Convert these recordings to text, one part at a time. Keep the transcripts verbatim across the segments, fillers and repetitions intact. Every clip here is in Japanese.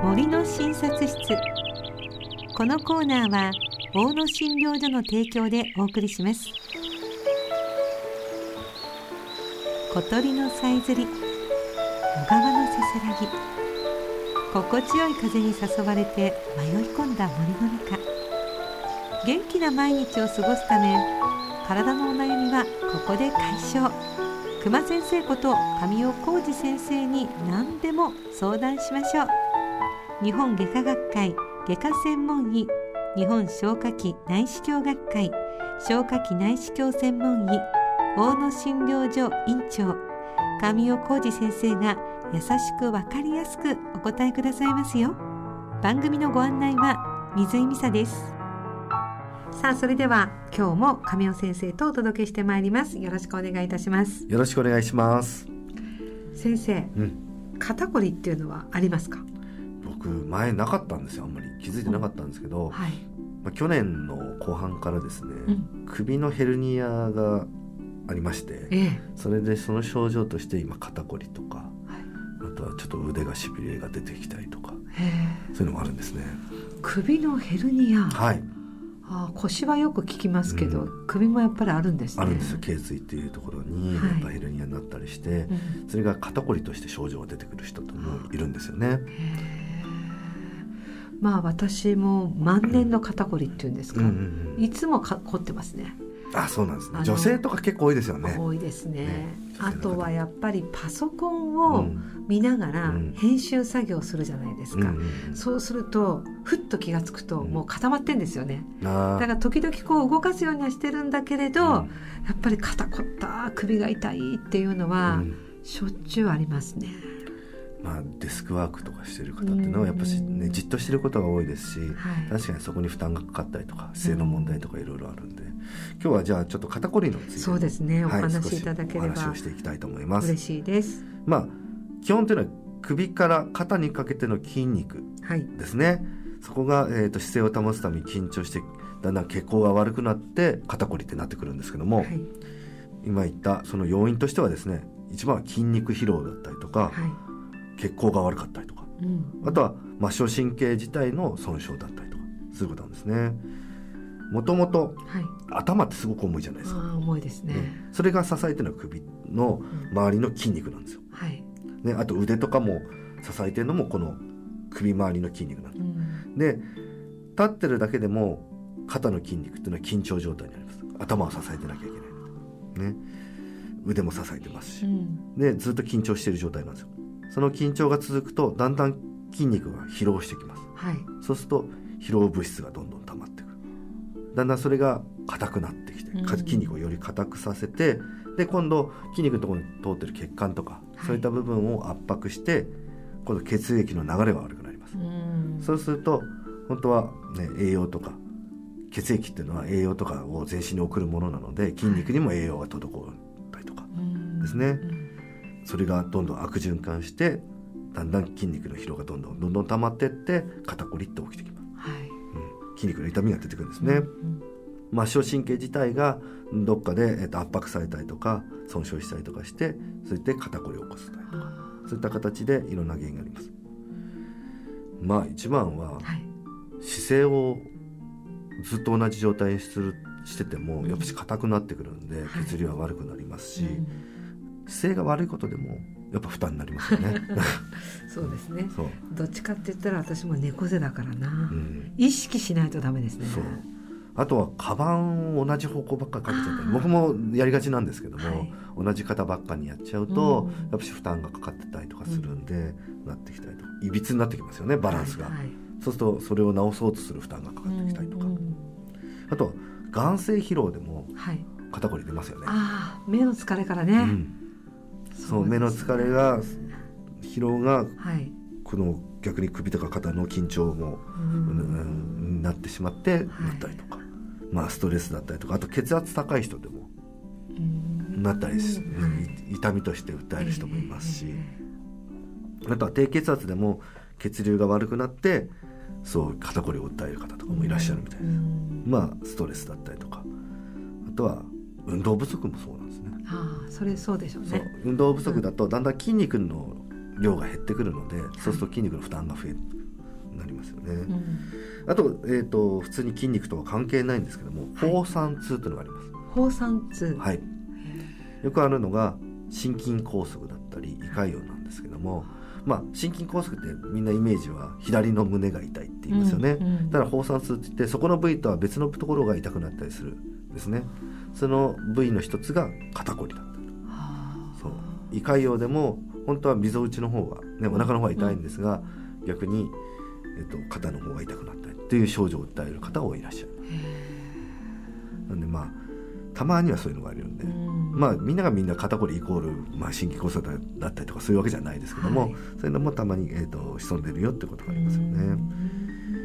森の診察室。このコーナーは大野診療所の提供でお送りします。小鳥のさえずり、小川のせせらぎ、心地よい風に誘われて迷い込んだ森の中。元気な毎日を過ごすため、体のお悩みはここで解消。熊先生こと神尾浩二先生に何でも相談しましょう。日本外科学会外科専門医、日本消化器内視鏡学会消化器内視鏡専門医、大野診療所院長神尾浩二先生が優しく分かりやすくお答えくださいますよ。番組のご案内は水井美沙です。さあ、それでは今日も神尾先生とお届けしてまいります。よろしくお願いいたします。 よろしくお願いします。 先生、 うん、 肩こりっていうのはありますか？ 僕前なかったんですよ。あんまり気づいてなかったんですけど、はい、まあ、去年の後半からですね、うん、首のヘルニアがありまして、ええ、それでその症状として今肩こりとか、はい、あとはちょっと腕がしびれが出てきたりとか、そういうのもあるんですね。首のヘルニア、はい、あ、腰はよく聞きますけど、うん、首もやっぱりあるんですね。 あるんですよ。頸椎っていうところにやっぱヘルニアになったりして、はい、それが肩こりとして症状が出てくる人ともいるんですよね。 まあ私も万年の肩こりっていうんですか、うんうんうん、いつもか凝ってますね。 あ、そうなんですね。女性とか結構多いですよね。 多いです ね, ねあとはやっぱりパソコンを見ながら編集作業するじゃないですか、うんうん、そうするとふっと気がつくともう固まってんですよね、うん、だから時々こう動かすようにはしてるんだけれど、うん、やっぱり肩こった首が痛いっていうのはしょっちゅうありますね。 まあ、デスクワークとかしてる方っていうのはやっぱし、ね、じっとしてることが多いですし、はい、確かにそこに負担がかかったりとか姿勢の問題とかいろいろあるんで、今日はじゃあちょっと肩こりのついて、 そうですね、お話しいただければ、 はい、少しお話をしていきたいと思います。 嬉しいです。 まあ、基本というのは首から肩にかけての筋肉ですね、はい、そこが、えーと、姿勢を保つために緊張してだんだん血行が悪くなって肩こりってなってくるんですけども、はい、今言ったその要因としてはですね、一番は筋肉疲労だったりとか、はい、血行が悪かったりとか、うん、あとは末梢神経自体の損傷だったりとかすることなんですね。もともと頭ってすごく重いじゃないですか。 あ、重いですね。 ね、それが支えてるのは首の周りの筋肉なんですよ、うん、はいね、あと腕とかも支えてるのもこの首周りの筋肉なんです、うん、で立ってるだけでも肩の筋肉っていうのは緊張状態になります。頭を支えてなきゃいけない、ね、腕も支えてますし、うん、でずっと緊張している状態なんですよ。その緊張が続くとだんだん筋肉が疲労してきます、はい、そうすると疲労物質がどんどん溜まってくる。だんだんそれが硬くなってきて、うん、筋肉をより硬くさせて、で今度筋肉のところに通ってる血管とか、はい、そういった部分を圧迫して今度血液の流れが悪くなります、うん、そうすると本当は、ね、栄養とか血液っていうのは栄養とかを全身に送るものなので筋肉にも栄養が滞ったりとかですね、はい、それがどんどん悪循環してだんだん筋肉の疲労がどんどんどんどん溜まっていって肩こりって起きてきます、はい、うん、筋肉の痛みが出てくるんですね、うんうん、末梢神経自体がどっかで、えー、と圧迫されたりとか損傷したりとかしてそういった肩こりを起こすというそういった形でいろんな原因があります。まあ一番は、はい、姿勢をずっと同じ状態にするしててもやっぱり硬くなってくるんで、うん、血流は悪くなりますし、はい、うん、姿勢が悪いことでもやっぱ負担になりますよねそうですね。そう、どっちかって言ったら私も猫背だからな、うん、意識しないとダメですね。そう、 あとはカバンを同じ方向ばっかりかけちゃったり、僕もやりがちなんですけども、はい、同じ肩ばっかりにやっちゃうと、うん、やっぱり負担がかかってたりとかするんで、うん、なってきたりとかいびつになってきますよね、バランスが、はいはい、そうするとそれを直そうとする負担がかかってきたりとか、うん、あとは眼性疲労でも肩こり出ますよね、はい、 あ、目の疲れからね、うん、 そう、目の疲れが疲労が、はい、この逆に首とか肩の緊張も、うん、なってしまってなったりとか、はい、まあ、ストレスだったりとか、あと血圧高い人でもなったりし、うん、痛みとして訴える人もいますし、あとは低血圧でも血流が悪くなってそう肩こりを訴える方とかもいらっしゃるみたいです、うん、まあストレスだったりとか、あとは運動不足もそうなんですね。 ああ、それそうでしょうね。そう、 運動不足だとだんだん筋肉の量が減ってくるので、うん、そうすると筋肉の負担が増える、 なりますよね、うん、あと、えーと、普通に筋肉とは関係ないんですけども、はい、放散痛というのがあります。 放散痛、 はい、よくあるのが心筋梗塞だったり胃潰瘍なんですけども、まあ、心筋梗塞ってみんなイメージは左の胸が痛いって言いますよね、うんうん、ただ放散痛って言ってそこの部位とは別のところが痛くなったりするんですね。その部位の一つが肩こりだったり、そう胃潰瘍でも本当は溝打ちの方が、ね、お腹の方が痛いんですが、うん、逆に、えっと、肩の方が痛くなったりっていう症状を訴える方が多いらっしゃる。なんでまあたまにはそういうのがあるんで、うん、まあみんながみんな肩こりイコール、まあ、心筋梗塞だったりとかそういうわけじゃないですけども、はい、そういうのもたまに、えーと、潜んでるよってことがありますよね、うん、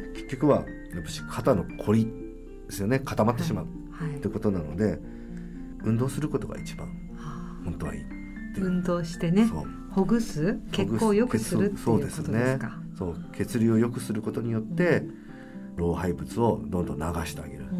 結局はやっぱ肩のこりですよね。固まってしまう、はいはい、ってことなので運動することが一番本当はいい。 運動してね、ほぐす血行を良くするっていうことですか。そうですね。 そう、血流を良くすることによって、うん、老廃物をどんどん流してあげる、うん、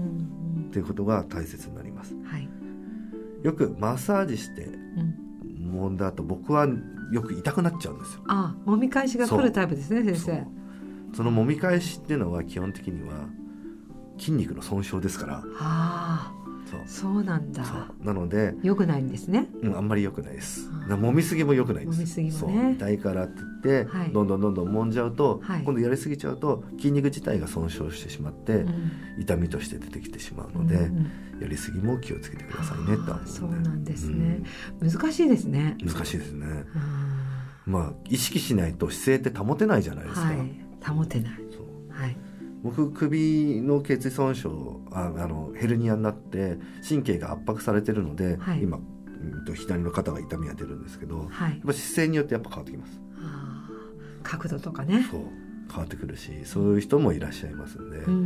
っていうことが大切になります、はい、よくマッサージして揉んだ後、僕はよく痛くなっちゃうんですよ。 ああ、揉み返しが来るタイプですね、先生。 その揉み返しっていうのは基本的には筋肉の損傷ですから。 ああ、そう、そうなんだ。 そうなので良くないんですね、 うん、あんまり良くないです。揉みすぎも良くないです。 揉みすぎもね、 そう痛いからって言って、はい、どんどんどんどん揉んじゃうと、はい、今度やりすぎちゃうと筋肉自体が損傷してしまって、うん、痛みとして出てきてしまうので、うんうん、やりすぎも気をつけてくださいねとは思うので。 そうなんですね、うん、難しいですね。 難しいですね、うん、まあ意識しないと姿勢って保てないじゃないですか、はい、 保てない。そう、はい、 僕首の血損傷 あ, あのヘルニアになって神経が圧迫されてるので、はい、今左の肩が痛みが出るんですけど、はい、やっぱ姿勢によってやっぱ変わってきます。 あ、角度とかね、 そう変わってくるし、そういう人もいらっしゃいますんで、うんうん、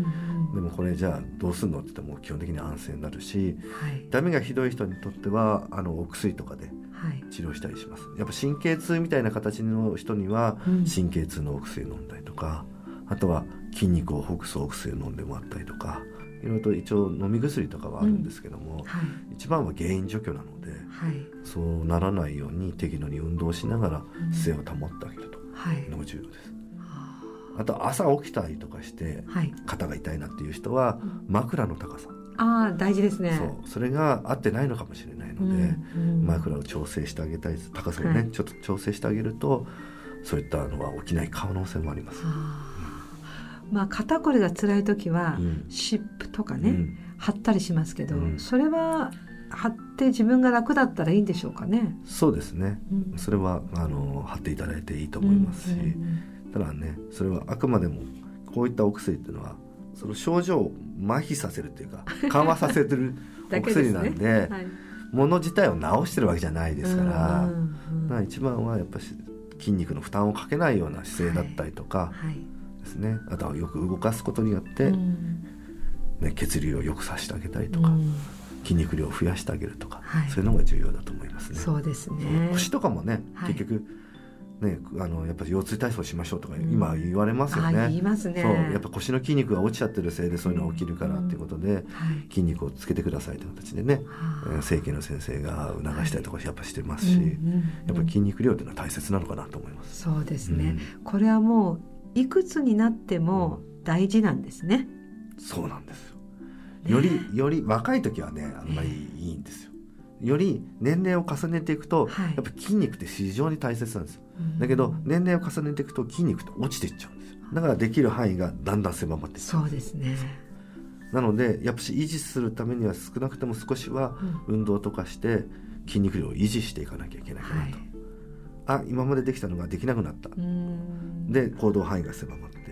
でもこれじゃあどうするのって言っても基本的に安静になるし、はい、痛みがひどい人にとってはあのお薬とかで治療したりします、はい、やっぱ神経痛みたいな形の人には神経痛のお薬飲んだりとか、うん、あとは筋肉をほぐすお薬を飲んでもらったりとか、いろいろと一応飲み薬とかはあるんですけども、うん、はい、一番は原因除去なので、はい、そうならないように適度に運動しながら姿勢を保ってあげるというのが重要です、はい、あと朝起きたりとかして肩が痛いなっていう人は枕の高さ、 あ、大事ですね。 そう、それが合ってないのかもしれないので、うんうん、枕を調整してあげたい、高さをね、はい、ちょっと調整してあげるとそういったのは起きない可能性もあります。 まあ、肩こりが辛い時は、うん、湿布とかね、うん、貼ったりしますけど、うん、それは貼って自分が楽だったらいいんでしょうかね。 そうですね、うん、それはあの貼っていただいていいと思いますし、うんうんうん、ただね、それはあくまでもこういったお薬っていうのはその症状を麻痺させるというか緩和させてるお薬なんで、ね、はい、もの自体を治してるわけじゃないですから、うんうんうん、だから一番はやっぱり筋肉の負担をかけないような姿勢だったりとか、はいはい、ですね、あとはよく動かすことによって、うんね、血流を良くさせてあげたりとか、うん、筋肉量を増やしてあげるとか、はい、そういうのが重要だと思いますね。 そうですね。 腰とかもね、はい、結局ね、あのやっぱり腰椎体操しましょうとか今言われますよね、うん、 あ、言いますね。 そう、やっぱ腰の筋肉が落ちちゃってるせいでそういうのが起きるからっていうことで、うん、筋肉をつけてくださいという形でね、はい、整形の先生が促したりとかやっぱしてますし、はい、やっぱり筋肉量っていうのは大切なのかなと思います。 そうですね、うん、これはもういくつになっても大事なんですね、 うん、そうなんですよ。よりより若い時はねあんまりいいんですよ。より年齢を重ねていくと、はい、やっぱ筋肉って非常に大切なんですよ、うん、だけど年齢を重ねていくと筋肉って落ちていっちゃうんですよ。だからできる範囲がだんだん狭まっていっちゃう。 そうですね。 なのでやっぱし維持するためには少なくとも少しは運動とかして筋肉量を維持していかなきゃいけないかなと、はい、あ、今までできたのができなくなった、うん、で行動範囲が狭まって、はい、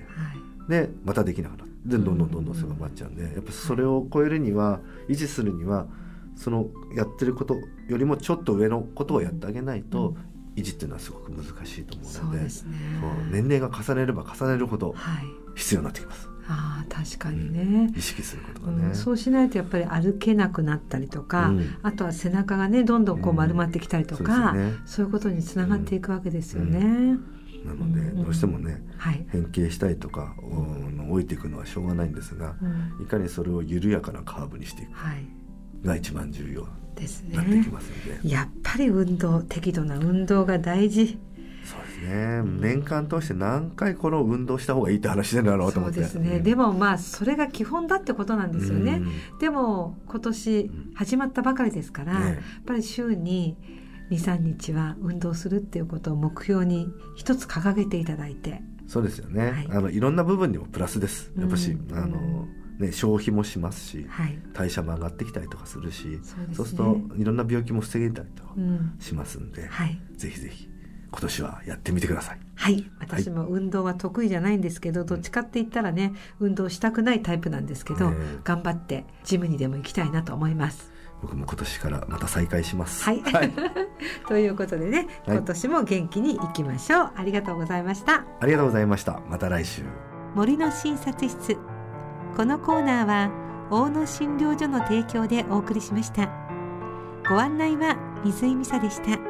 でまたできなくなってでどんどんどんどん狭まっちゃうんで、やっぱそれを超えるには、維持するにはそのやってることよりもちょっと上のことをやってあげないと、維持っていうのはすごく難しいと思うので、そうですね、年齢が重ねれば重ねるほど必要になってきます、はい、 あ、確かにね、うん、 意識することがね、 うん、そうしないとやっぱり歩けなくなったりとか、うん、あとは背中がねどんどんこう丸まってきたりとか、うん、そうですね、そういうことにつながっていくわけですよね、うんうん、 なのでどうしてもね、はい、変形したりとか置いていくのはしょうがないんですが、うん、いかにそれを緩やかなカーブにしていくが一番重要になってきますので、 やっぱり運動、適度な運動が大事。 そうですね、年間通して何回この運動した方がいいって話になると思って。 そうですね、うん、でもまあそれが基本だってことなんですよね、うん、でも今年始まったばかりですから、うんね、やっぱり週に にさんにちは運動するっていうことを目標に一つ掲げていただいて。 そうですよね、はい、あのいろんな部分にもプラスです。やっぱし、うん、あのね、消費もしますし、はい、代謝も上がってきたりとかするし、 そうですね、そうするといろんな病気も防げたりとかしますんで、うんはい、ぜひぜひ今年はやってみてください。 はい、私も運動は得意じゃないんですけど、はい、どっちかって言ったらね運動したくないタイプなんですけど、頑張ってジムにでも行きたいなと思います。 僕も今年からまた再開します。 はい、はい、ということでね、今年も元気にいきましょう。ありがとうございました。 ありがとうございました。また来週。 森の診察室、このコーナーは大野診療所の提供でお送りしました。ご案内は水井美沙でした。